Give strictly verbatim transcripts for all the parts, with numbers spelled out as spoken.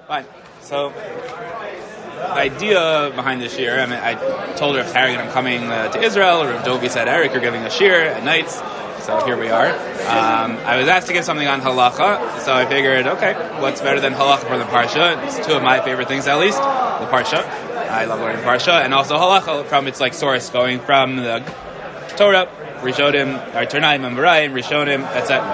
Fine. So, the idea behind this year, I mean, I told Rav Harrigan I'm coming uh, to Israel. Rav Dovi said, Eric, you're giving a shir at nights. So here we are. Um, I was asked to give something on halacha, so I figured, okay, what's better than halacha for the parsha? It's two of my favorite things, at least. The parsha. I love learning parsha, and also halacha from its like source, going from the Torah, Rishonim, or Tanaim and Marayim, Rishonim, et cetera.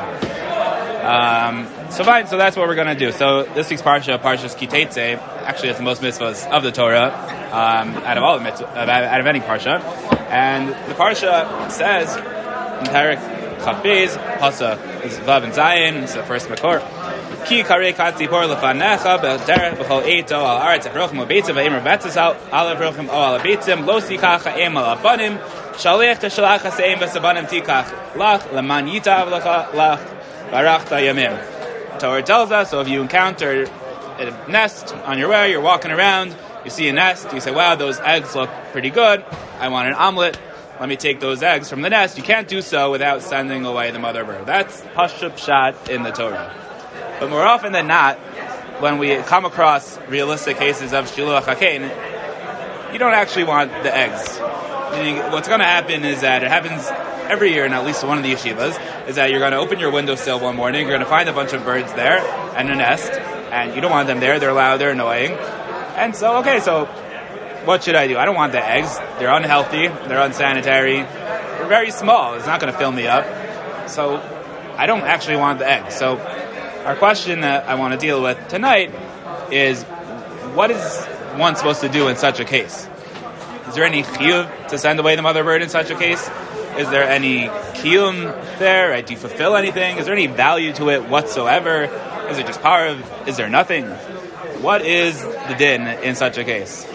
Um, so fine, so that's what we're going to do. So this week's parsha, Parshas Ki Teitzei, actually it's the most mitzvahs of the Torah, um, out of all the mitzvahs, out of any parsha. And the parsha says in Parak Chavbez, Pasa is Vav and Zayin, it's the first Makor. Ki karei katzipor lefanecha b'derech b'chol eito al aretz echrochim u'beitzim v'im rebetzes al avrochim o al abeitzim lo sikach ha'em al abanim shalech t'shalach ha'seim v'sabanim tikach lach leman yitav lecha lach barachta yamim. Torah tells us, so if you encounter a nest on your way, you're walking around, you see a nest, you say, wow, those eggs look pretty good, I want an omelet, let me take those eggs from the nest. You can't do so without sending away the mother bird. That's Pashup Pshat in the Torah. But more often than not, when we come across realistic cases of Shiluach HaKein, you don't actually want the eggs. Meaning, what's going to happen is that it happens every year in at least one of the yeshivas, is that you're going to open your windowsill one morning, you're going to find a bunch of birds there, and a nest, and you don't want them there, they're loud, they're annoying. And so, okay, so what should I do? I don't want the eggs. They're unhealthy, they're unsanitary, they're very small, it's not going to fill me up. So I don't actually want the eggs. So our question that I want to deal with tonight is, what is one supposed to do in such a case? Is there any chiyuv to send away the mother bird in such a case? Is there any kiyum there? Right? Do you fulfill anything? Is there any value to it whatsoever? Is it just power of, is there nothing? What is the din in such a case?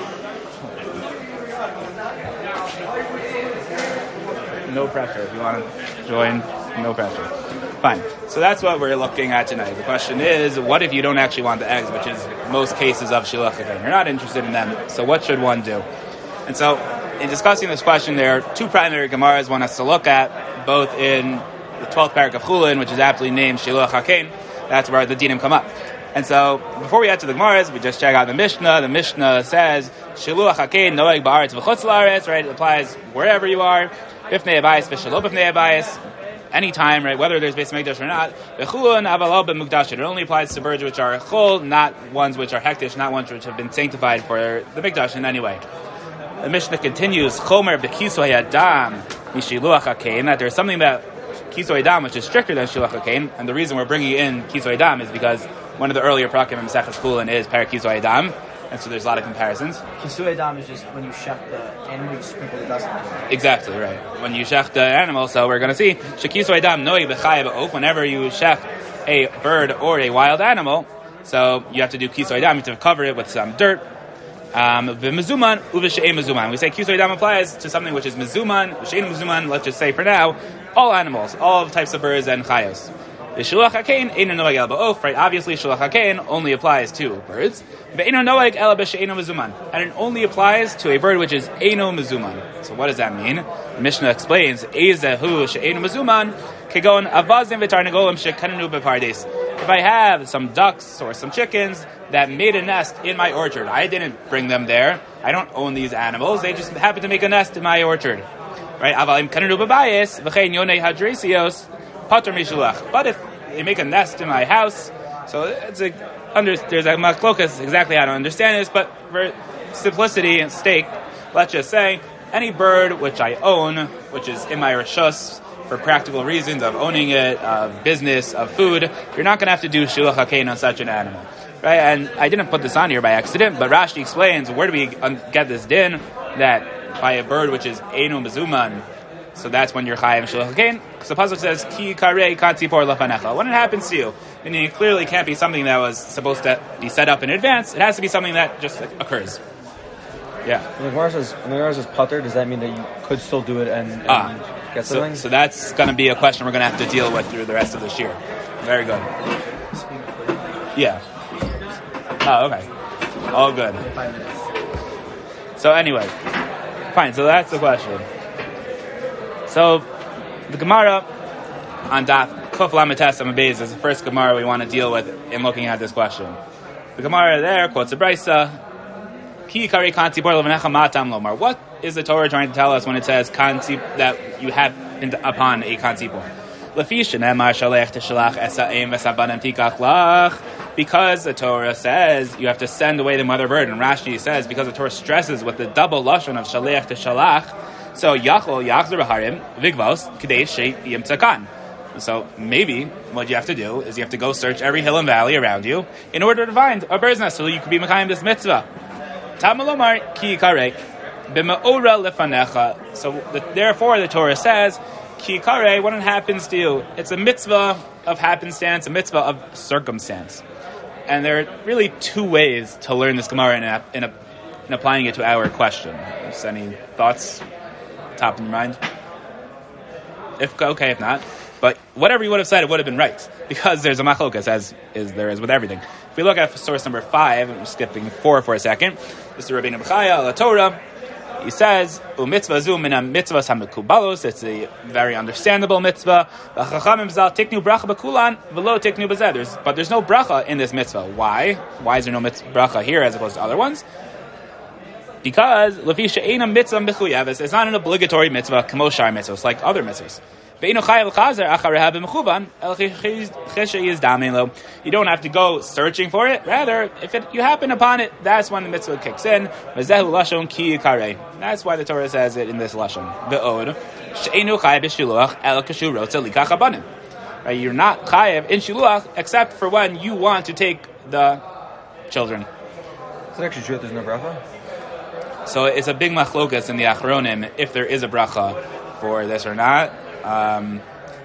No pressure. If you want to join, no pressure. Fine. So that's what we're looking at tonight. The question is, what if you don't actually want the eggs, which is most cases of Shiluach HaKein? You're not interested in them, so what should one do? And so, in discussing this question, there are two primary Gemaras one has to look at, both in the twelfth parak of Chulin, which is aptly named Shiluach HaKein. That's where the dinim come up. And so, before we get to the Gemaras, we just check out the Mishnah. The Mishnah says, Shiluach HaKein noeg ba'aretz v'chutz la'aretz, right? It applies wherever you are. Bifnei abayis v'shelo bifnei abayis. Anytime, right, whether there's Beis Mikdash or not, v'chulun avalal b'mukdash. It only applies to birds which are chol, not ones which are hektish, not ones which have been sanctified for the Mikdash in any way. The Mishnah continues, chomer b'kisoy adam mishiluach hakein, that there's something that kisoy adam, which is stricter than shiluach hakein, and the reason we're bringing in kisoy adam is because one of the earlier prakim in Maseches Chulin is parak kisoy adam, and so there's a lot of comparisons. Kisoy adam is just when you shech the animal, you sprinkle the dust on it. Exactly, right. When you shech the animal, so we're going to see, shekisoy adam noy b'chayev ba'of, whenever you shech a bird or a wild animal, so you have to do kisoy adam, you have to cover it with some dirt. Um, v'mezuman uv'she'ei mezuman. We say kisoy adam applies to something which is mezuman, v'she'ei mezuman, let's just say for now, all animals, all types of birds and chayos. The shiluach hakein eino noeg el ba'of, right? Obviously, shiluach hakein only applies to birds. Ve'eino noeg el b'she'eino mezuman, and it only applies to a bird which is eino mezuman. So what does that mean? The Mishnah explains, ezehu she'eino mezuman kegon avazim v'tarnagolim shekananu b'pardes. If I have some ducks or some chickens that made a nest in my orchard, I didn't bring them there. I don't own these animals. They just happen to make a nest in my orchard, right? Avalim kananu b'bayis v'chein yonei hadresios pater mishulach. But if they make a nest in my house, so it's a under, there's a machlokas exactly how to understand this, but for simplicity and sake, let's just say any bird which I own, which is in my reshus, for practical reasons of owning it, of business, of food, you're not going to have to do shiluach hakein on such an animal, right? And I didn't put this on here by accident, but Rashi explains, where do we get this din that by a bird which is eino mezuman, so that's when you're chayav shiluach hakein? Because the pasuk says ki karei katzipor lefanecha. When it happens to you, meaning it clearly can't be something that was supposed to be set up in advance. It has to be something that just occurs. Yeah. When the Gemara says, when the Gemara says pater, does that mean that you could still do it and, and ah, get so, something? so that's going to be a question we're going to have to deal with through the rest of this year. Very good. Yeah. Oh, okay. All good. So anyway, fine. So that's the question. So the Gemara on Daf Kuf Lamed Tes Amud Beis is the first Gemara we want to deal with in looking at this question. The Gemara there quotes a brisa. Ki kari kanti bor levanecha matam lomar. What is the Torah trying to tell us when it says kanti that you have upon a kanti bor? Lefi shenemar shalech teshalach esaim v'sabanim tikach lach. Because the Torah says you have to send away the mother bird, and Rashi says because the Torah stresses with the double lashon of shalech teshalach. So yachol yachzer b'harim vigvos k'dei she'yim tzakan. So maybe what you have to do is you have to go search every hill and valley around you in order to find a bird's nest so you can be mekayim this mitzvah. Tamalomar ki karei b'ma'ora lefanecha. So the, therefore the Torah says ki karei, when it happens to you, it's a mitzvah of happenstance, a mitzvah of circumstance. And there are really two ways to learn this Gemara in, a, in, a, in applying it to our question. Is any thoughts top in your mind? If okay, if not. But whatever you would have said, it would have been right. Because there's a machlokas, as is there is with everything. If we look at source number five, I'm skipping four for a second. This is Rabbeinu B'chaya, La Torah. He says, "U'mitzvah zu min mitzvahs hamekubalos." It's a very understandable mitzvah. V'chachamim zal tiknu bracha b'kulan v'lo tiknu b'zeh. But there's no bracha in this mitzvah. Why? Why is there no mitzvah bracha here as opposed to other ones? Because lefi she'eina mitzvah b'chuyaves. It's not an obligatory mitzvah, kamo shar mitzvahs, like other mitzvahs. You don't have to go searching for it. Rather, if it, you happen upon it, that's when the mitzvah kicks in. That's why the Torah says it in this lashon. Right, you're not chayev in shiluach except for when you want to take the children. Is it actually true that there's no bracha? So it's a big machlokas in the Achronim if there is a bracha for this or not. Um,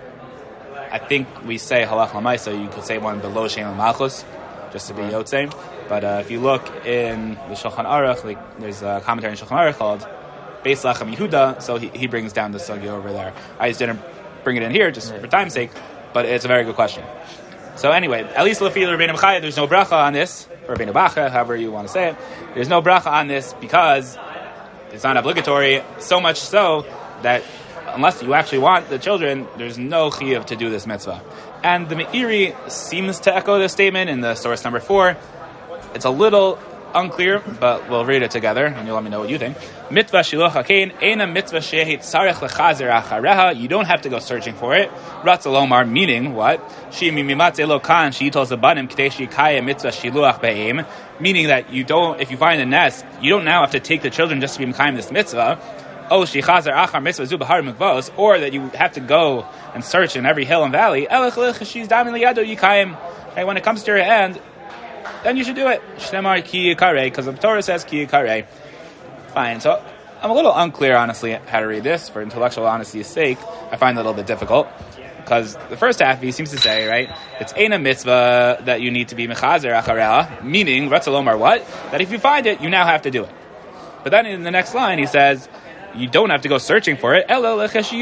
I think we say halach l'maisa. You could say one below shein l'malchus, just to be yotzei. But uh, if you look in the Shulchan Aruch, like there's a commentary in Shulchan Aruch called Beis Lachem Yehuda, so he, he brings down the sugya over there. I just didn't bring it in here just for time's sake, but it's a very good question. So anyway, at least l'fi Rabbeinu B'chaya, there's no bracha on this, or Rabbeinu Bacha, however you want to say it. There's no bracha on this because it's not obligatory. So much so that unless you actually want the children, there's no chiyuv to do this mitzvah. And the Meiri seems to echo this statement in the source number four. It's a little unclear, but we'll read it together, and you'll let me know what you think. Mitzvah shiluach hakein eina mitzvah shehet tzarech lechazer achareha. You don't have to go searching for it. Ratz lomar, meaning what? Shi mimatze lo kan sheitol zabanim k'tei shikaya mitzvah shiluach be'im. Meaning that you don't, if you find a nest, you don't now have to take the children just to be mekayim this mitzvah. Oh, shichazer achar mitzvah zu b'har mikvos, or that you have to go and search in every hill and valley. Elech lechashiz damin liyado yikayim. And when it comes to your hand, then you should do it. Shnemar ki yikarei, because the Torah says ki yikarei. Fine. So I'm a little unclear, honestly, how to read this. For intellectual honesty's sake, I find it a little bit difficult. Because the first half, he seems to say, right, it's ein a mitzvah that you need to be mechazer achareha, meaning, ratzalomar what? That if you find it, you now have to do it. But then in the next line, he says, you don't have to go searching for it. Rather,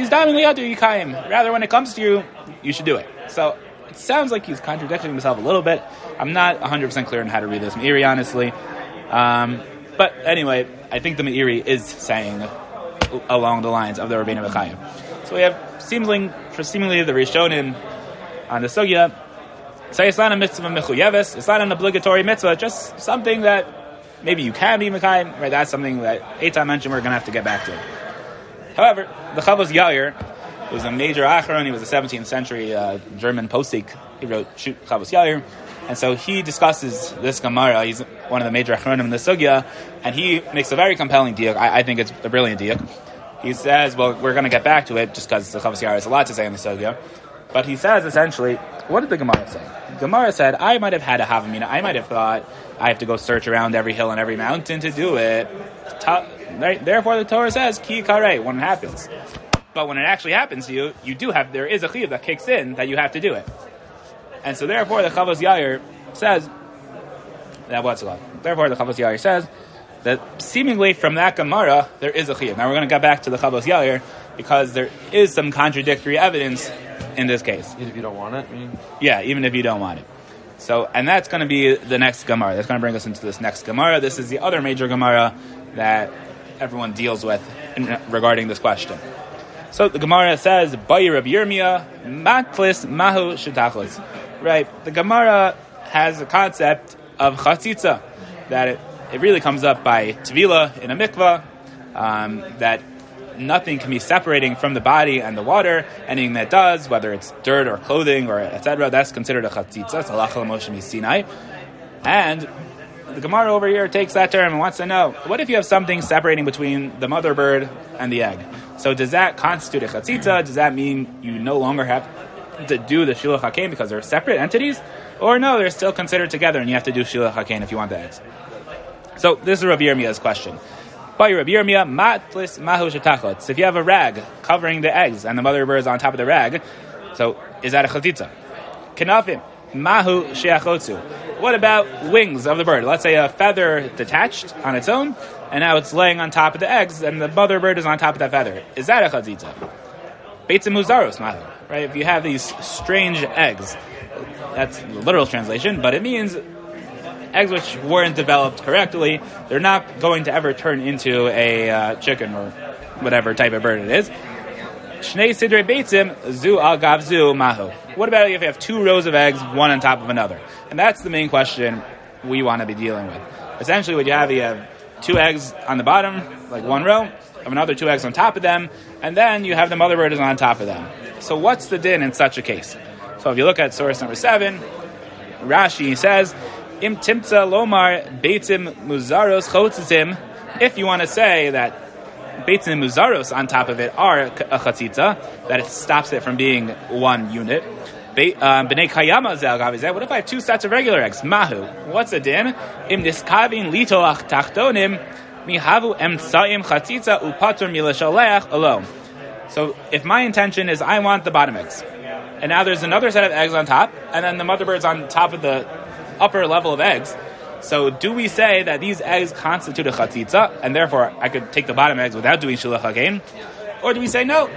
when it comes to you, you should do it. So it sounds like he's contradicting himself a little bit. I'm not one hundred percent clear on how to read this Meiri, honestly. Um, but anyway, I think the Meiri is saying along the lines of the Rabbeinu B'chaya. So we have seemingly, for seemingly the Rishonim on the Sugya, say it's not a mitzvah mechuyeves, it's not an obligatory mitzvah, just something that maybe you can be Mekayim, right? That's something that Eitan mentioned we're going to have to get back to. However, the Chavos Yair was a major Acharon. He was a seventeenth century uh, German postik. He wrote Chavos Yair. And so he discusses this Gemara. He's one of the major Acharonim in the Sugya. And he makes a very compelling diuk. I, I think it's a brilliant diuk. He says, well, we're going to get back to it just because the Chavos Yair has a lot to say in the Sugya. But he says, essentially, what did the Gemara say? The Gemara said, I might have had a Havamina. I might have thought I have to go search around every hill and every mountain to do it. Therefore, the Torah says, Ki karei, when it happens. But when it actually happens to you, you do have, there is a chiyuv that kicks in that you have to do it. And so therefore, the Chavos Yair says, that what's it called? Therefore, the Chavos Yair says that seemingly from that Gemara, there is a chiyuv. Now we're going to get back to the Chavos Yair because there is some contradictory evidence in this case. Even if you don't want it? I mean. Yeah, even if you don't want it. So, and that's going to be the next Gemara. That's going to bring us into this next Gemara. This is the other major Gemara that everyone deals with in, regarding this question. So the Gemara says, Bayi Rabbi Yirmiyah, Matlis Mahu Shetachlis. Right, the Gemara has a concept of chatzitza, that it, it really comes up by tvila in a mikvah, um, that nothing can be separating from the body and the water. Anything that does, whether it's dirt or clothing or et cetera, that's considered a chatzitza. It's halacha l'Moshe miSinai. And the Gemara over here takes that term and wants to know, what if you have something separating between the mother bird and the egg? So does that constitute a chatzitza? Does that mean you no longer have to do the shiluach hakein because they're separate entities? Or no, they're still considered together and you have to do shiluach hakein if you want the eggs? So this is Rabbi Yirmiya's question. By Rabbi Yirmiyah, matlis mahu shetachot. So if you have a rag covering the eggs and the mother bird is on top of the rag, so is that a chatzitza? Kenafim mahu sheachotzu. What about wings of the bird? Let's say a feather detached on its own, and now it's laying on top of the eggs, and the mother bird is on top of that feather. Is that a chatzitza? Beitzim muzaros mahu. Right? If you have these strange eggs, that's the literal translation, but it means eggs which weren't developed correctly, they're not going to ever turn into a uh, chicken or whatever type of bird it is. Shnei sidrei beitzim zu al gav zu mahu. What about if you have two rows of eggs, one on top of another? And that's the main question we want to be dealing with. Essentially what you have, you have two eggs on the bottom, like one row, of another two eggs on top of them, and then you have the mother bird is on top of them. So what's the din in such a case? So if you look at source number seven, Rashi says, Im timtza lomar beitzim muzaros chotzitim. If you want to say that beitzim muzaros on top of it are a chatzitza, that it stops it from being one unit. B'nei kayama zel gavizeh. What if I have two sets of regular eggs? Mahu. What's the din? Im niskavin litoach tachtonim mihavu emtsaim chatzitza upatur milashaleach alone. So if my intention is I want the bottom eggs, and now there's another set of eggs on top, and then the mother bird's on top of the upper level of eggs. So do we say that these eggs constitute a chatzitza, and therefore I could take the bottom eggs without doing shiluach hakein? Or do we say no,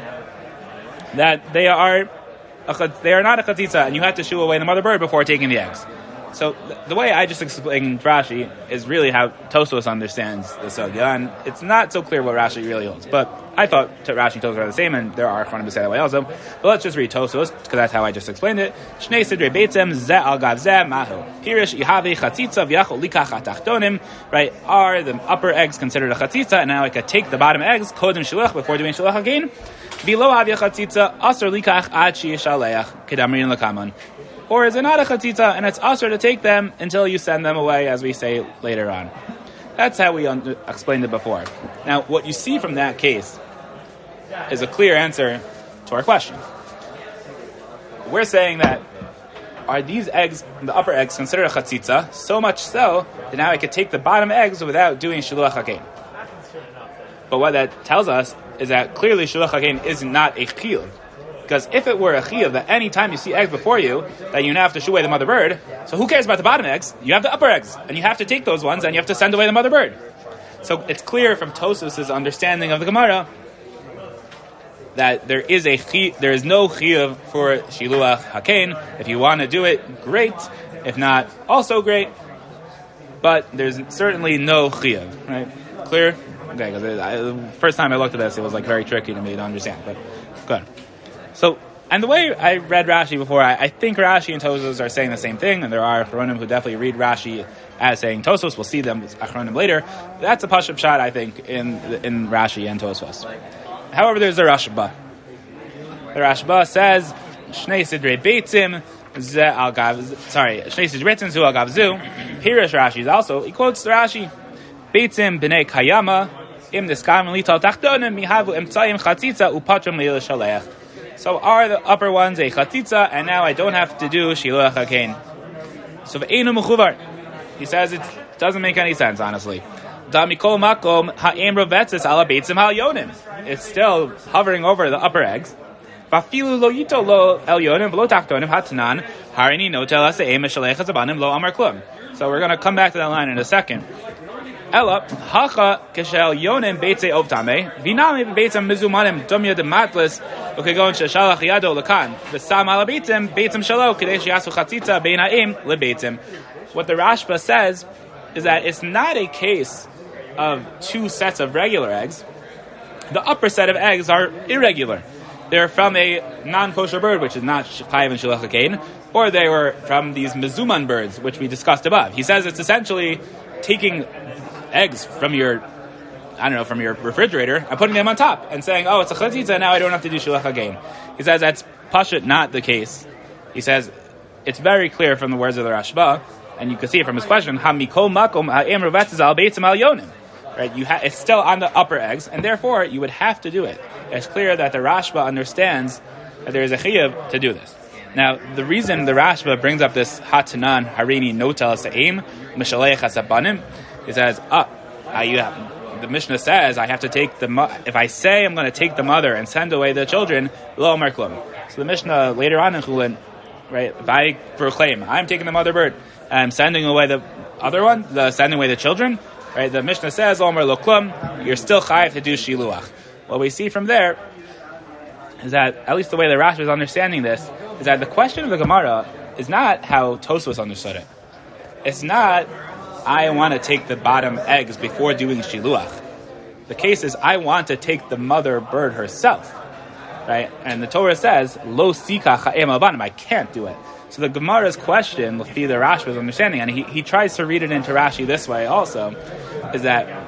that they are a, they are not a chatzitza, and you have to shoo away the mother bird before taking the eggs? So th- the way I just explained Rashi is really how Tosfos understands the sugya, and it's not so clear what Rashi really holds. But I thought Rashi and Tosfos are the same, and there are Achronim who say that way also. But let's just read Tosfos, because that's how I just explained it. Shnei sidrei beitzem ze al gav ze mahu. Hirish yihavi chatzitza v'yachol likach atachtonim. Right? Are the upper eggs considered a chatzitza, and now I could take the bottom eggs, kodem shilach, before doing shilach again. Below havia chatzitza, asur likach ad sheyishaleach, kedamrin lakaman. Or is it not a chatzitza, and it's usher to take them until you send them away, as we say later on? That's how we un- explained it before. Now, what you see from that case is a clear answer to our question. We're saying that, are these eggs, the upper eggs, considered a chatzitza, so much so that now I could take the bottom eggs without doing shiluach hakein? But what that tells us is that clearly shiluach hakein is not a chiyuv. Because if it were a chiyuv that any time you see eggs before you, that you now have to shoo away the mother bird, so who cares about the bottom eggs? You have the upper eggs, and you have to take those ones, and you have to send away the mother bird. So it's clear from Tosfos' understanding of the Gemara that there is a chi, there is no chiyuv for shiluach hakein. If you want to do it, great. If not, also great. But there's certainly no chiyuv. Right? Clear? Okay. Because the first time I looked at this, it was like very tricky to me to understand. But good. So, and the way I read Rashi before, I, I think Rashi and Tosfos are saying the same thing, and there are Achronim who definitely read Rashi as saying Tosfos. We'll see them as Achronim later. That's a Pashup shot, I think, in in Rashi and Tosfos. However, there's a Rashba. The Rashba says, Shnei sidrei beitzim ze al gav. Sorry, Shnei sidrei beitzim zu al gav zu. Hirish Rashi is also. He quotes the Rashi, Beitzim b'nei kayama im niskam lital tachtonim mihavu emtzayim chatzitza upatrim leil shaleach. So are the upper ones a chatzitza, and now I don't have to do shiluach hakein. So v'einu mechuvar. He says it doesn't make any sense, honestly. Da mikol makom ha'em rovetzes ala beitzim ha'yonim. It's still hovering over the upper eggs. V'afilu lo yito lo elyonim v'lo tachtonim hatanan harini notel ha'se'em eshalech hazabanim lo amar klum. So we're going to come back to that line in a second. Ela hacha keshel yonim beitzei ovtame vinami beitzem mizumanim dumya de matlis ukegon sheshalach yado lekan v'sam ala beitzem beitzem shalo kadesh yasu chatzitza beinaim lebeitzem. What the Rashba says is that it's not a case of two sets of regular eggs. The upper set of eggs are irregular. they're from a non-kosher bird, which is not chayiv and shilach hakain, or they were from these mezuman birds, which we discussed above. He says it's essentially taking eggs from your, I don't know, from your refrigerator and putting them on top and saying, oh, it's a chatzitza, now I don't have to do shilach hakain. He says that's pashut not the case. He says it's very clear from the words of the Rashba, and you can see it from his question, ha mikol makom ha'em revetzes al beitzim al yonim. Right, you ha- it's still on the upper eggs, and therefore you would have to do it. It's clear that the Rashba understands that there is a chiyuv to do this. Now, the reason the Rashba brings up this hatanan harini notel sa'im mishalech hasabanim is as ah, uh, the Mishnah says I have to take the mo- if I say I'm going to take the mother and send away the children, lo amar klum. So the Mishnah later on in Chulin, right, if I proclaim I'm taking the mother bird and I'm sending away the other one, the sending away the children. Right, the Mishnah says, Omer lo klum, you're still chayiv to do shiluach. What we see from there is that, at least the way the Rashi is understanding this, is that the question of the Gemara is not how Tosfos understood it. It's not, I want to take the bottom eggs before doing shiluach. The case is, I want to take the mother bird herself. Right, and the Torah says, Lo sika cha'em albanim, I can't do it. So the Gemara's question, Lefi the Rashi's understanding, and he, he tries to read it into Rashi this way also, is that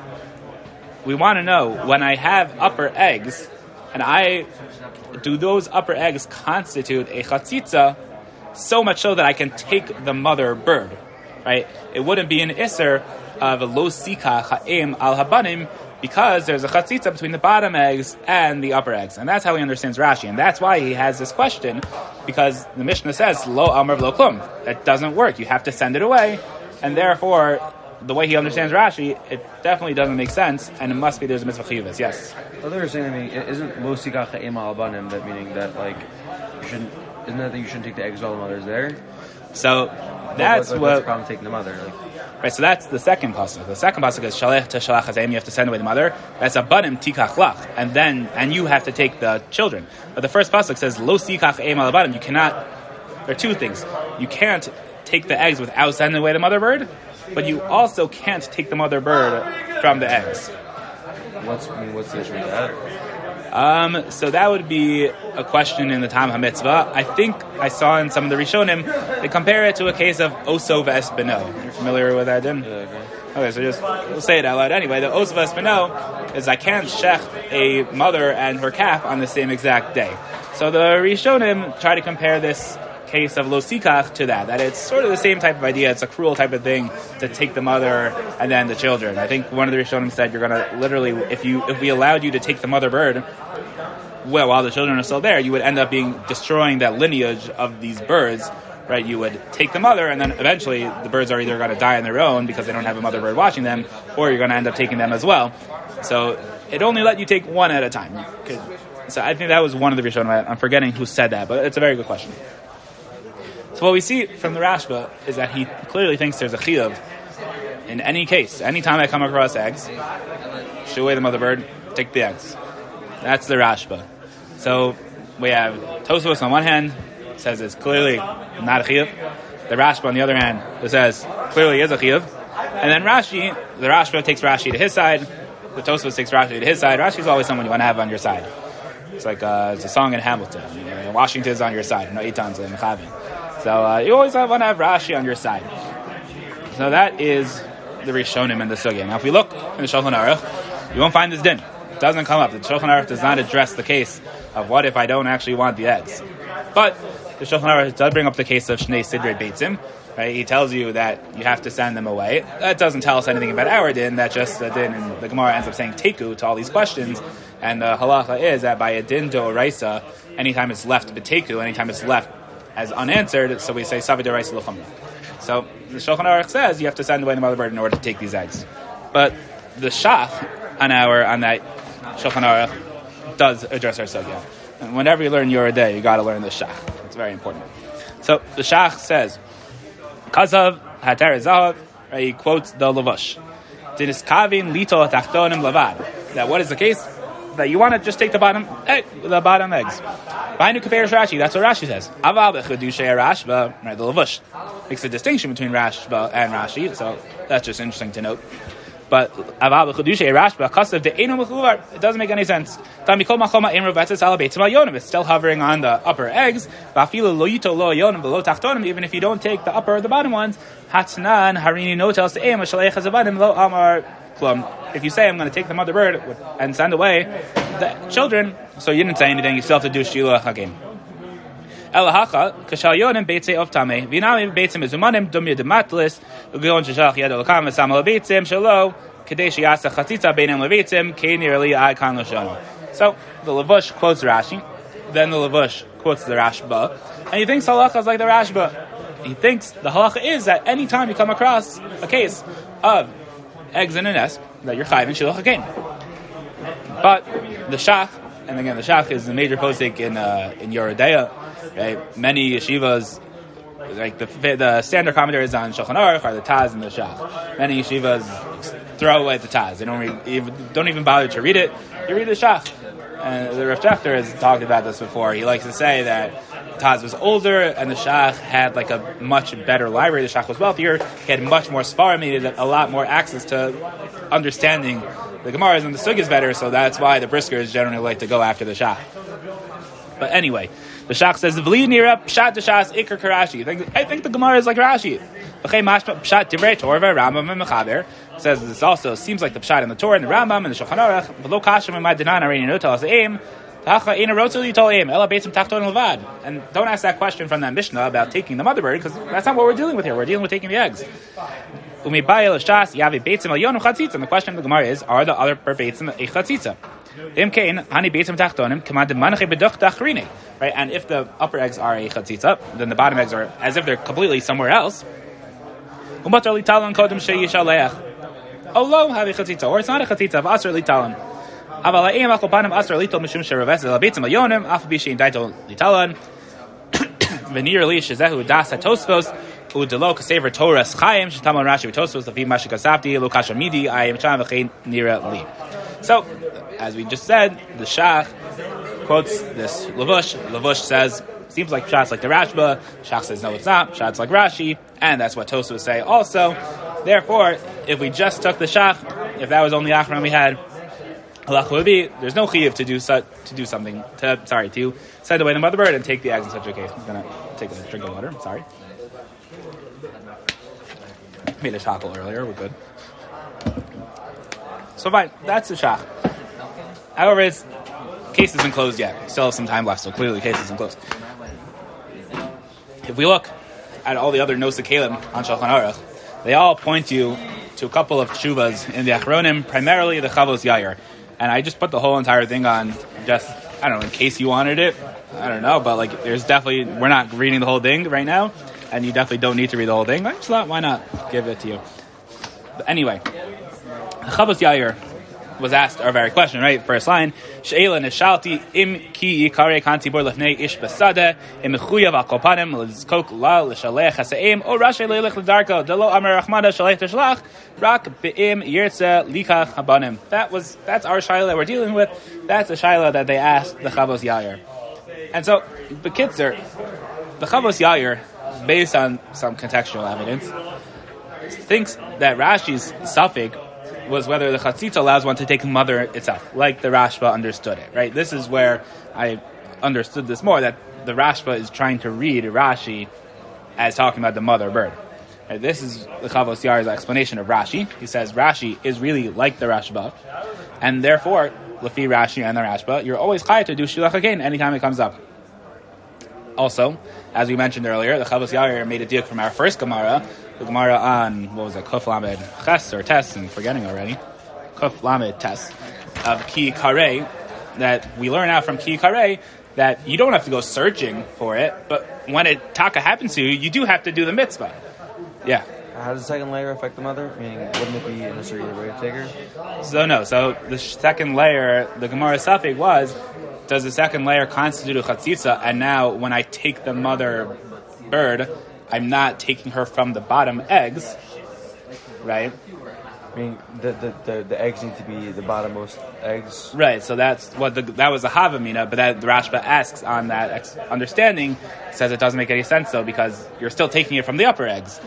we want to know, when I have upper eggs, and I do those upper eggs constitute a chatzitza, so much so that I can take the mother bird, right? It wouldn't be an isser of a lo sika ha'em al habanim, because there's a chatzitza between the bottom eggs and the upper eggs. And that's how he understands Rashi. And that's why he has this question, because the Mishnah says, lo amar v'lo klum. That doesn't work. You have to send it away. And therefore, the way he understands Rashi, it definitely doesn't make sense, and it must be there's a mitzvah chiyuvas. Yes? Well, they were saying, I mean, isn't lo sikach ha'em al banim, that meaning that, like, you shouldn't, isn't that that you shouldn't take the eggs while the mother's there? So, that's what... what... What's the problem taking the mother? Like, right, so that's the second pasuk. The second pasuk is shalech to shalach hazayim. You have to send away the mother. That's a banim tikach lach, and then and you have to take the children. But the first pasuk says lo sikach eim al banim. You cannot. There are two things. You can't take the eggs without sending away the mother bird, but you also can't take the mother bird from the eggs. What's I mean, what's the issue with that? Um, so that would be a question in the Tam HaMitzvah. I think I saw in some of the Rishonim, they compare it to a case of Oso v'es beno. You're familiar with that, Din? Yeah, okay. Okay, so just, we'll say it out loud anyway. The Oso v'es beno is I can't shecht a mother and her calf on the same exact day. So the Rishonim try to compare this case of Lo Sikach to that, that it's sort of the same type of idea. It's a cruel type of thing to take the mother and then the children. I think one of the Rishonim said you're going to literally, if you if we allowed you to take the mother bird, well, while the children are still there, you would end up being destroying that lineage of these birds, right? You would take the mother, and then eventually the birds are either going to die on their own because they don't have a mother bird watching them, or you're going to end up taking them as well. So it only let you take one at a time. So I think that was one of the Rishonim. I'm forgetting who said that, but it's a very good question. So what we see from the Rashba is that he clearly thinks there's a chiyuv in any case. Anytime I come across eggs, shoo away the mother bird, take the eggs. That's the Rashba. So we have Tosfos on one hand says it's clearly not a chiyuv. The Rashba on the other hand that says clearly is a chiyuv. And then Rashi, the Rashba takes Rashi to his side. The Tosfos takes Rashi to his side. Rashi's always someone you want to have on your side. It's like uh, it's a song in Hamilton. You know, Washington's on your side. No, Eitan's in Mechavim. So uh, you always want to have Rashi on your side. So that is the Rishonim and the Sugya. Now if we look in the Shulchan Aruch, you won't find this din. It doesn't come up. The Shulchan Aruch does not address the case of what if I don't actually want the eggs. But the Shulchan Aruch does bring up the case of Shnei Sidrei Beitzim. Right? He tells you that you have to send them away. That doesn't tell us anything about our din. That just the din, and the Gemara ends up saying teku to all these questions. And the halacha is that by a din d'oraisa, anytime it's left b'teku, anytime it's left as unanswered, so we say savi d'oraisa l'chumra. So the Shulchan Aruch says you have to send away the mother bird in order to take these eggs. But the shach on our on that Shulchan Aruch does address our sugya. And whenever you learn your day, you got to learn the shach. It's very important. So the shach says, "Kazav hatar zahav." He quotes the Lavush. Diniskavin lito tachtonim lavad. That what is the case? That you want to just take the bottom egg, the bottom eggs. Behind compares Rashi. That's what Rashi says. Aval bechadushay Rashba. Right, the Lavush makes a distinction between Rashba and Rashi. So that's just interesting to note. But aval b'chudushay Rashba kasav de eno mechuvar. It doesn't make any sense. Tamikol machoma emro vetzes ala beitzim al yonim. It's still hovering on the upper eggs. Va'afilu lo yito lo yonim v'lo tachtonim. Even if you don't take the upper or the bottom ones, hatnan harini notel se'em v'shalei chazavadim lo amar klum. If you say I'm going to take the mother bird and send away the children, so you didn't say anything. You still have to do shiluach hagim. Elahacha kashal yonim beitzei of tamei v'nami beitzim ezumanim dumya dematlis ugon sheshalach yad olakam v'samal beitzim shelo kadei sheyasa chatzitza beinim leveitzim kei nearly icon loshono. So the Levush quotes Rashi, then the Levush quotes the Rashba, and he thinks halacha is like the Rashba. He thinks the halacha is that any time you come across a case of eggs in a nest that you're chayv in shiluach hagim. But the shach, and again the shach is the major posik in uh, in Yoredeya. Right? Many yeshivas, like the the standard commentaries on Shulchan Aruch are the Taz and the Shach. Many yeshivas throw away the Taz. They don't re- even, don't even bother to read it. You read the Shach. And the Rav Schechter has talked about this before. He likes to say that Taz was older and the Shach had like a much better library. The Shach was wealthier. He had much more Sfarim. He had a lot more access to understanding the Gemaras, and the Sugg is better. So that's why the Briskers generally like to go after the Shach. But anyway, the Shach says, "V'li nira pshat deshas ikar karashi." I think the Gemara is like Rashi. V'chei mashma pshat divrei Torah Rambam and Mechaber says this also seems like the pshat in the Torah and the Rambam and the Shulchan Aruch. V'lo kashem imad dinan arein notel as aim. Tacha ina rotzul yitol aim. Ela beitzim tachton levad. And don't ask that question from that Mishnah about taking the mother bird, because that's not what we're dealing with here. We're dealing with taking the eggs. Umibayel shas yavi beitzim al yonu chatzitza. And the question of the Gemara is: are the other beitzim a chatzitza? Right, and if the upper eggs are a chatzitza, then the bottom eggs are as if they're completely somewhere else. Or it's not a chatzitza. So, as we just said, the Shach quotes this Levush. Levush says, seems like Pshat's like the Rashba. Shach says, no, it's not. Pshat's like Rashi. And that's what Tosfos say also. Therefore, if we just took the Shach, if that was only Achron we had, halach would be, there's no chiyuv to do su- to do something, to, sorry, to send away the mother bird and take the eggs in such a case. I'm going to take a drink of water. Sorry. Made a shackle earlier. We're good. So fine, that's the Shach. However, its case isn't closed yet. We still have some time left, so clearly the case isn't closed. If we look at all the other Nosa Kalim on Shulchan Aruch, they all point you to a couple of tshuvas in the Achronim, primarily the Chavos Yair. And I just put the whole entire thing on just, I don't know, in case you wanted it. I don't know, but like, there's definitely, we're not reading the whole thing right now, and you definitely don't need to read the whole thing. I just thought, why not give it to you? But anyway, Chavos Yair was asked our very question, right? First line, She'ela neshalti im ki yikare kanti bor lefnei ish basada im mechuyav al kopanim lizkok la l'shalech haseim o rashay leilech l'darko delo amar rachmada shalech t'shlach rak be'im yirtze likach habanim. That was, that's our shaila that we're dealing with. That's the shaila that they asked the Chavos Yair. And so, B'kitzur, the Chavos Yair, based on some contextual evidence, thinks that Rashi's suffix was whether the chatzitza allows one to take the mother itself, like the Rashba understood it, right? This is where I understood this more, that the Rashba is trying to read Rashi as talking about the mother bird. Right? This is the Chavos Yair's explanation of Rashi. He says Rashi is really like the Rashba, and therefore, Lefi Rashi and the Rashba, you're always chayav to do shilach again anytime it comes up. Also, as we mentioned earlier, the Chavos Yair made a deal from our first Gemara, the Gemara on, what was it, Kuf Lamed Ches, or Tes, I'm forgetting already, Kuf Lamed Tes, of Ki Karei, that we learn out from Ki Karei, that you don't have to go searching for it, but when it taka happens to you, you do have to do the mitzvah. Yeah. How does the second layer affect the mother? Meaning, wouldn't it be necessary either way to take her? So no, so the second layer, the Gemara Safek was, does the second layer constitute a chatzitza, and now when I take the mother bird, I'm not taking her from the bottom eggs, right? I mean, the, the, the, the eggs need to be the bottommost eggs. Right, so that's what the, that was the Havamina, but that the Rashba asks on that ex- understanding, says it doesn't make any sense though, because you're still taking it from the upper eggs.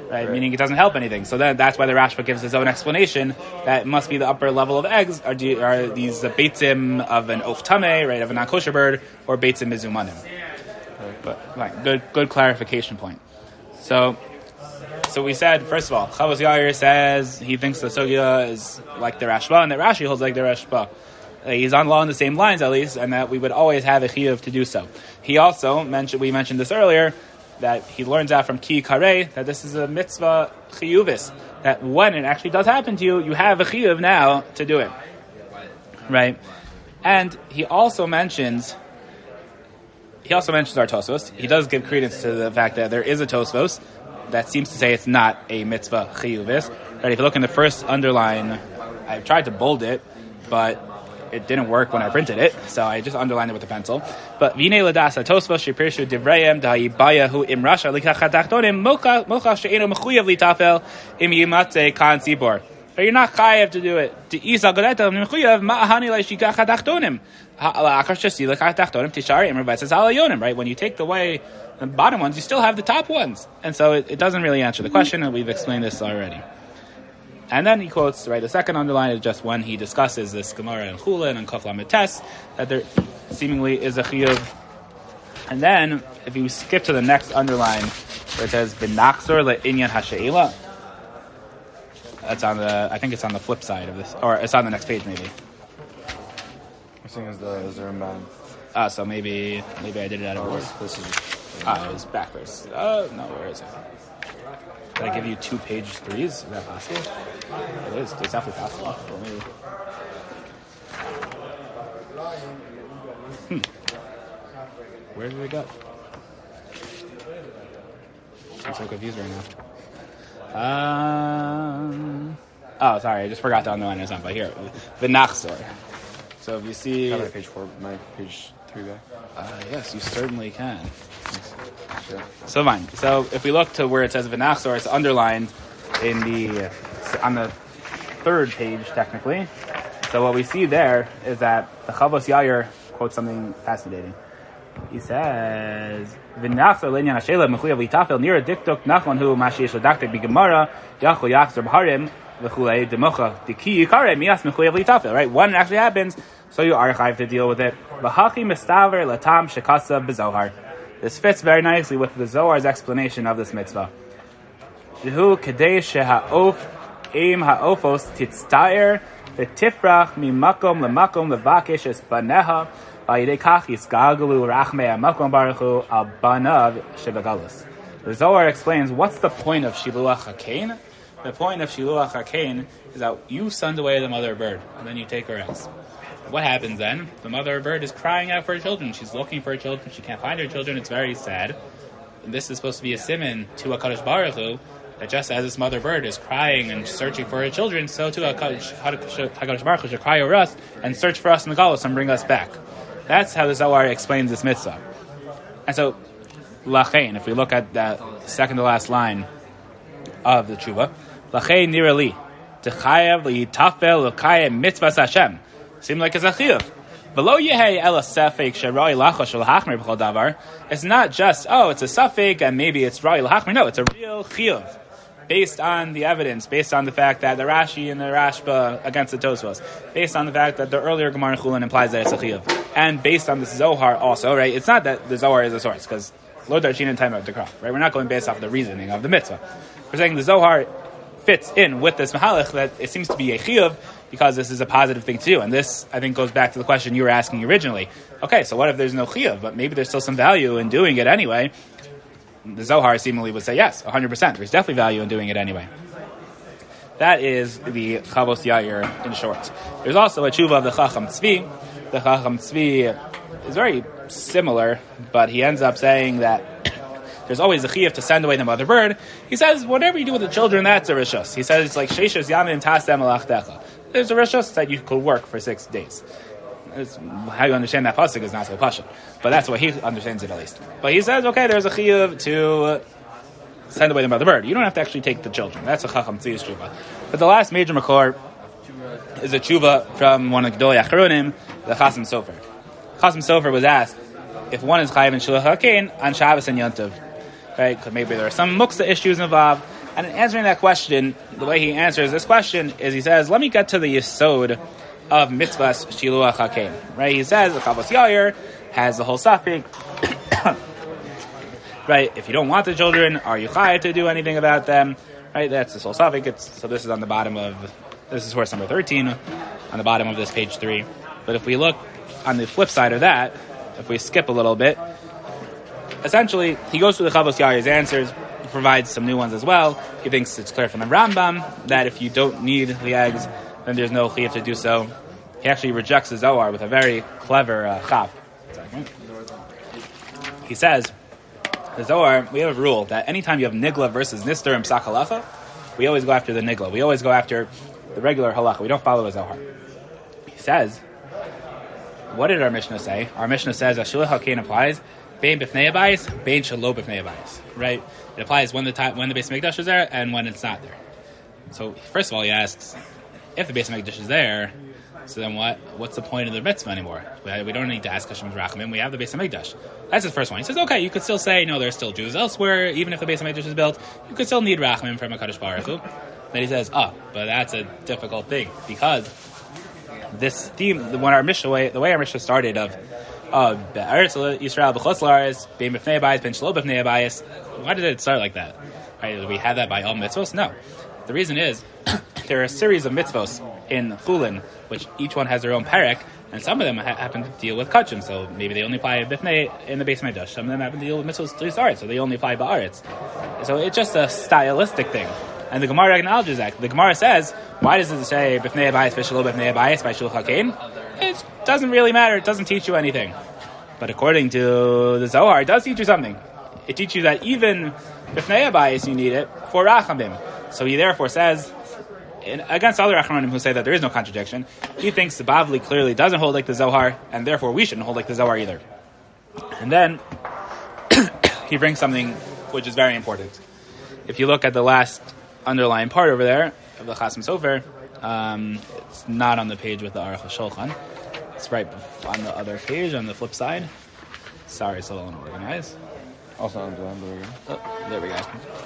right? right? Meaning it doesn't help anything. So that, that's why the Rashba gives his own explanation that it must be the upper level of eggs are, do, are these the beitzim of an of tameh, right, of a non-kosher bird, or beitzim mizumanim. Right. But right, good good clarification point. So so we said, first of all, Chavos Yair says he thinks the Sugya is like the Rashba, and that Rashi holds like the Rashba. Uh, he's on along the same lines, at least, and that we would always have a chiyuv to do so. He also mentioned, we mentioned this earlier, that he learns out from Ki Karei that this is a mitzvah chiyuvis, that when it actually does happen to you, you have a chiyuv now to do it, right? And he also mentions, he also mentions our Tosfos. He does give credence to the fact that there is a Tosfos that seems to say it's not a mitzvah chiyuvis. Right? If you look in the first underline, I tried to bold it, but it didn't work when I printed it, so I just underlined it with a pencil. But V'nei l'das Tosfos shepirshu divrayim da'ibayahu im rasha likachat tachtonim mocha mocha she'eno mechuyav litafel im yimatze kan tzibor. But you're not chayav to do it. To isa godetam mechuyav ma'ahani le'shikachat tachtonim la'akar shasi likachat tachtonim tishari im revatzas halayonim. Right? When you take away the bottom ones, you still have the top ones, and so it, it doesn't really answer the question, and we've explained this already. And then he quotes, right, the second underline is just when he discusses this Gemara and Chulin and Kaf Lamed Tes, that there seemingly is a chiyuv. And then, if you skip to the next underline, where it says, B'nachzor le'inyan ha'she'ela, that's on the, I think it's on the flip side of this, or it's on the next page maybe. I think it's the Zermban. Ah, so maybe, maybe I did it out of order. This is, ah, it was backwards. Oh, no, where is it? Did I give you two page threes? Is that possible? It is. It's definitely possible. Well, maybe. Hmm. Where did it go? I'm so confused right now. Um. Oh, sorry. I just forgot to underline this. But here, the Nachzor. So if you see, Got my page four, my page three guy. Uh, yes, you certainly can. Sure. So fine. So if we look to where it says V'nachzor, it's underlined in the on the third page technically. So what we see there is that the Chavos Yair quotes something fascinating. He says V'nachzor le'inyan ha'she'ela mechuyav litafel nira diktuk nachon hu ma sheyesh l'daktik b'gemara yachol yachzor b'harim v'chulei democha diki yikare miyas mechuyav litafel. Right, when it actually happens, so you archive to deal with it. V'hachi mistaver latam shekasa b'zohar. This fits very nicely with the Zohar's explanation of this mitzvah. Jehu kadei sheha'of im ha'ofos titztair v'tifrach mimakom lemakom levakesh es baneha v'yidei kach yisgagalu rachmei ha'makom baruchu al banav shebegalus. The Zohar explains what's the point of Shiluach HaKain. The point of Shiluach HaKain is that you send away the mother bird and then you take her else. What happens then? The mother bird is crying out for her children. She's looking for her children. She can't find her children. It's very sad. And this is supposed to be a siman to HaKadosh Baruch Hu, that just as this mother bird is crying and searching for her children, so too HaKadosh Baruch Hu should cry over us and search for us in the Galus and bring us back. That's how the Zohar explains this mitzvah. And so, Lachein, if we look at that second to last line of the tshuva, Lachein nira li, T'chayav li'yitafel l'kayem mitzvahs Hashem. Seem like it's a chiyuv. It's not just, oh, it's a suffix and maybe it's ra'y l'hachmer. No, it's a real chiyuv, based on the evidence, based on the fact that the Rashi and the Rashba against the Tosfos, based on the fact that the earlier Gemara Chulin implies that it's a chiyuv, and based on the Zohar also, right? It's not that the Zohar is a source, because Lo Darshin and Time of the Crop, right? We're not going based off the reasoning of the mitzvah. We're saying the Zohar fits in with this mahalach that it seems to be a chiyuv, because this is a positive thing to do. And this, I think, goes back to the question you were asking originally. Okay, so what if there's no chiyuv, but maybe there's still some value in doing it anyway? The Zohar seemingly would say yes, one hundred percent. There's definitely value in doing it anyway. That is the Chavos Yair in short. There's also a tshuva of the Chacham Tzvi. The Chacham Tzvi is very similar, but he ends up saying that there's always a chiyuv to send away the mother bird. He says, whatever you do with the children, that's a rishus. He says it's like sheishas yamin tasem alachtecha. There's a rishus that you could work for six days. It's, how you understand that pasuk is not so pasha, but that's what he understands it at least. But he says, okay, there's a chiyuv to send away the mother bird. You don't have to actually take the children. That's a Chacham Tzvi's tshuva. But the last major makor is a tshuva from one of the Gedolei Acharonim, the Chasam Sofer. Chasam Sofer was asked if one is chayiv in Shiluach HaKain on Shabbos and Yom Tov, right? Because maybe there are some muksa issues involved, And in answering that question, the way he answers this question is he says, let me get to the yesod of mitzvahs shiluach hakein. Right? He says the Chavos Yair has the whole suffix. Right? If you don't want the children, are you chayav to do anything about them? Right? That's this whole suffix. It's, so this is on the bottom of, this is source number thirteen, on the bottom of this page three. But if we look on the flip side of that, if we skip a little bit, essentially, he goes through the Chavos Yair's answers, provides some new ones as well. He thinks it's clear from the Rambam that if you don't need the eggs, then there's no chiyuv to do so. He actually rejects the Zohar with a very clever uh, chaf. He says, the Zohar, we have a rule that anytime you have nigla versus nister and psak halacha, we always go after the nigla. We always go after the regular halacha. We don't follow the Zohar. He says, what did our Mishnah say? Our Mishnah says that shiluach hakein applies bein b'fnei habayis, bein shelo b'fnei habayis. Right? It applies when the time when the Beis Hamikdash is there and when it's not there. So first of all, he asks, if the Beis Hamikdash is there, so then what? What's the point of the mitzvah anymore? We, we don't need to ask Hashem's rachamim. We have the Beis Hamikdash. That's his first one. He says, okay, you could still say, no, there's still Jews elsewhere. Even if the Beis Hamikdash is built, you could still need rachamim from HaKadosh Baruch Hu. Then he says, oh, but that's a difficult thing because this theme, when our Mishnah, the way our Mishnah started of uh, Yisrael b'chutz la'aretz, bein b'fnei habayis, bein shelo b'fnei habayis, why did it start like that? Right? Did we have that by all mitzvos? No. The reason is there are a series of mitzvos in Chulin, which each one has their own perek, and some of them ha- happen to deal with kachim, so maybe they only apply b'fnei in the Beis Hamikdash. Some of them happen to deal with mitzvos to start, so they only apply ba'aretz. So it's just a stylistic thing. And the Gemara acknowledges that. The Gemara says, why does it say b'fnei habayis, v'shelo b'fnei habayis, by shiluach hakein? It doesn't really matter. It doesn't teach you anything. But according to the Zohar, it does teach you something. It teaches you that even b'fnei habayis, you need it for rachamim. So he therefore says, in, against other Achronim who say that there is no contradiction, he thinks the Bavli clearly doesn't hold like the Zohar, and therefore we shouldn't hold like the Zohar either. And then he brings something which is very important. If you look at the last underlying part over there of the Chasam Sofer, um, it's not on the page with the Aruch HaShulchan. It's right on the other page, on the flip side. Sorry, it's a little unorganized. Also on the under. Oh, there we go.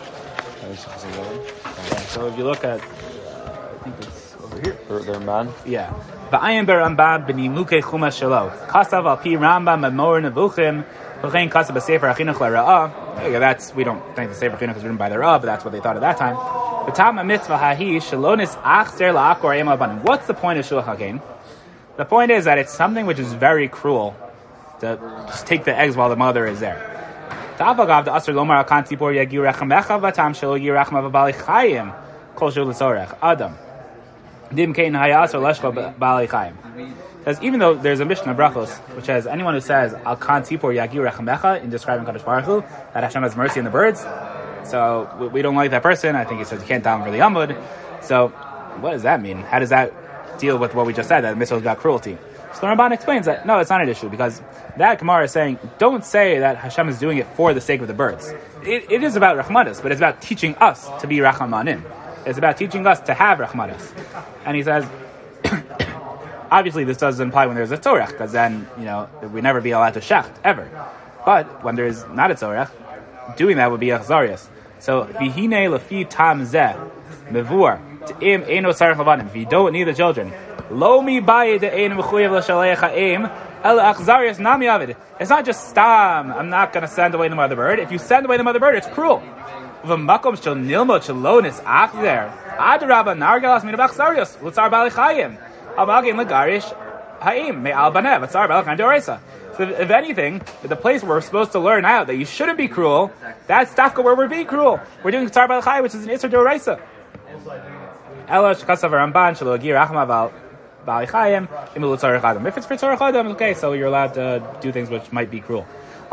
Okay, so if you look at, uh, I think it's over here. The Ramban? Yeah. V'ayim berambam b'nimuke chumash shelo. Kasav al pi Rambam memor nevuchim. V'chein kasav b'sefer achinuch l'ra'ah. Okay, that's, we don't think the Sefer Chinuch is written by the Ra'ah, but that's what they thought at that time. V'tam mitzvah hahi shalonis achzer la'akor em abanim. What's the point of shiluach hakein? The point is that it's something which is very cruel to just take the eggs while the mother is there. Ta'avagav da'asr lomar al-kan tzipor yagiu rechamecha v'tam shelo yagiu rechama v'bali chayim kol shul l'tzorech. Adam. Dim kein hayas or leshva bali chayim. Because even though there's a Mishnah Brachos which says anyone who says al-kan tzipor yagiu rechamecha in describing Kadosh Baruch Hu, that Hashem has mercy on the birds, so we, we don't like that person. I think he says you can't down for the Yamud. So what does that mean? How does that deal with what we just said, that the mitzvah is about cruelty? So the Ramban explains that no, it's not an issue, because that Gemara is saying, don't say that Hashem is doing it for the sake of the birds. It, it is about Rachmanis, but it's about teaching us to be Rachmanim. It's about teaching us to have Rachmanis. And he says, obviously this doesn't apply when there's a Tzorech, because then, you know, we never be allowed to shecht, ever. But when there's not a Tzorech, doing that would be a Chazarias. So, v'hine lefi tam zeh, mevur, t'im eino tzarech lavanim, if you don't need the children, lo mi baye de'ein mechuyev l'shalei ha'im, el achzarias nami avid. It's not just stam, I'm not going to send away the mother bird. If you send away the mother bird, it's cruel. V'makom shel nilmo shalonis achzer, adarabba nargalas min achzarias, l'tzar bali chayim, abagim l'garish ha'im, me'al banev, l'tzar bali chayim de'oreisa. So if anything, the place where we're supposed to learn out that you shouldn't be cruel, that's Dafka where we're being cruel. We're doing Tzar Bal Chai, which is an Isser D'Oraisa. Elosh Kasav Ramban Shelo Agir Achma Bal Bal Chayim Imul Tzarech Adam. If it's for Tzarech Adam, okay, so you're allowed to do things which might be cruel.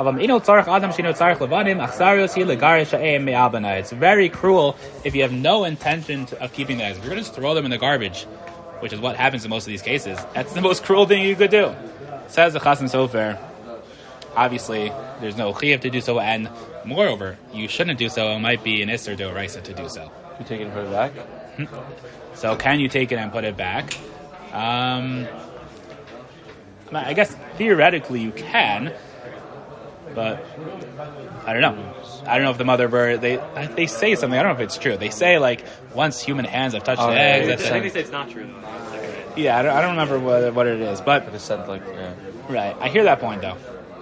It's very cruel if you have no intention to, of keeping the eggs. If you're going to just throw them in the garbage, which is what happens in most of these cases, that's the most cruel thing you could do. Says the Chasam Sofer, obviously, there's no chiyuv to do so, and moreover, you shouldn't do so. It might be an Isser D'Oraisa to do so. You take it and put it back? So can you take it and put it back? Um, I guess theoretically you can. but I don't know. I don't know if the mother bird, they they say something, I don't know if it's true. They say, like, once human hands have touched Oh, the yeah, eggs, yeah, that's yeah. I think it. they say it's not true though. Yeah, I don't, I don't remember what, what it is, but But it said like, yeah. right, I hear that point though.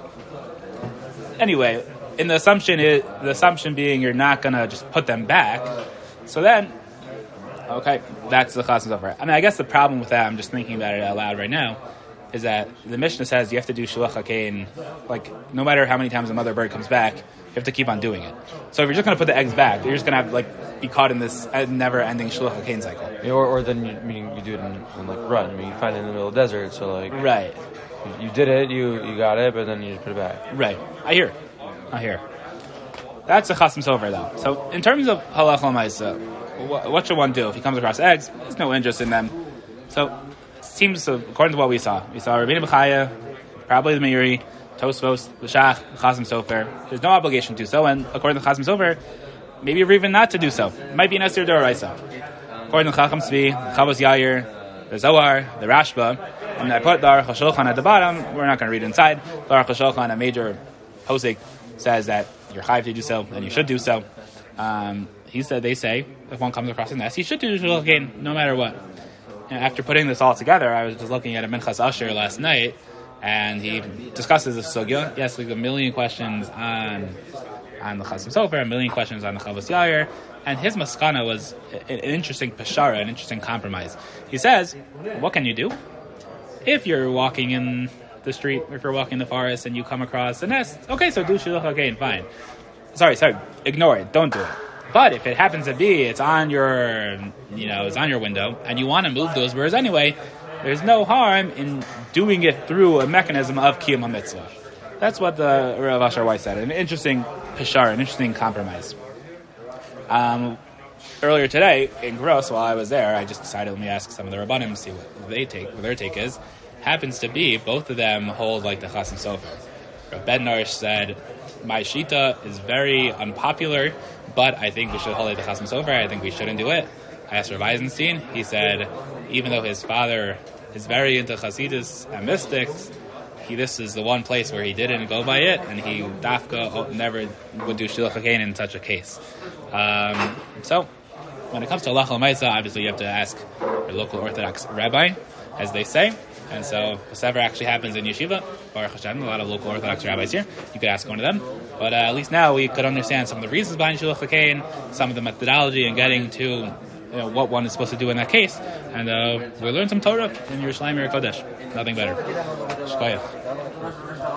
Anyway, in the assumption is the assumption being you're not gonna just put them back. So then, okay, that's the chasam sofer. I mean, I guess the problem with that, I'm just thinking about it out loud right now, is that the Mishnah says you have to do shluch hakein, like no matter how many times the mother bird comes back, you have to keep on doing it. So if you're just gonna put the eggs back, you're just gonna have like be caught in this never-ending shluch hakein cycle. Yeah, Or, or then you, meaning you do it in, in like run. I mean, you find it in the middle of the desert, so like Right. you, you did it, you you got it, but then you just put it back. Right. I hear. I hear. That's a chasam sofer, though. So, in terms of halach l'maisa, what, what should one do if he comes across eggs? There's no interest in them. So, it seems, so, according to what we saw, we saw Rabbeinu Bechaya, probably the Meiri, Tosfos, the Shach, chasam sofer. There's no obligation to do so, and according to chasam sofer, maybe even not to do so. It might be an Esther Doraisa. According to Chacham Tzvi, Chavos Yair, the Zohar, the Rashba, and I put the Aruch HaShulchan at the bottom. We're not going to read it inside. The Aruch HaShulchan, a major posik, says that you're chayav to do so, and you should do so. Um, he said, they say, if one comes across a nest, he should do shluch hakein, no matter what. And after putting this all together, I was just looking at a Minchas Asher last night, and he discusses the sugya. Yes, like a million questions on on the chasam sofer, a million questions on the Chavos Yair, and his maskana was an interesting pashara, an interesting compromise. He says, what can you do? If you're walking in the street, if you're walking in the forest and you come across a nest, okay, so do shluch hakein, fine. Sorry, sorry, ignore it, don't do it. But if it happens to be, it's on your, you know, it's on your window, and you want to move those birds anyway, there's no harm in doing it through a mechanism of kiyum mitzvah. That's what the Rav Asher Weiss said. An interesting pashar, an interesting compromise. Um, earlier today in Gross, while I was there, I just decided let me ask some of the Rabbanim, see what they take, what their take is. Happens to be both of them hold like the chasam sofer. Rav Ben Narsh said, my shita is very unpopular, but I think we should hold like the chasam sofer. I think we shouldn't do it. I asked Rav Eisenstein. He said, even though his father is very into Hasidus and mystics, he, this is the one place where he didn't go by it, and he dafka never would do shluch hakein in such a case. Um, so, when it comes to halacha l'maisa, obviously you have to ask your local Orthodox rabbi, as they say. And so, if this ever actually happens in yeshiva, Baruch Hashem, a lot of local Orthodox rabbis here, you could ask one of them. But uh, at least now we could understand some of the reasons behind shluch hakein, some of the methodology, and getting to you know, what one is supposed to do in that case. And uh, we learned some Torah in Yerushalayim Kodesh. Nothing better. Shkoyach.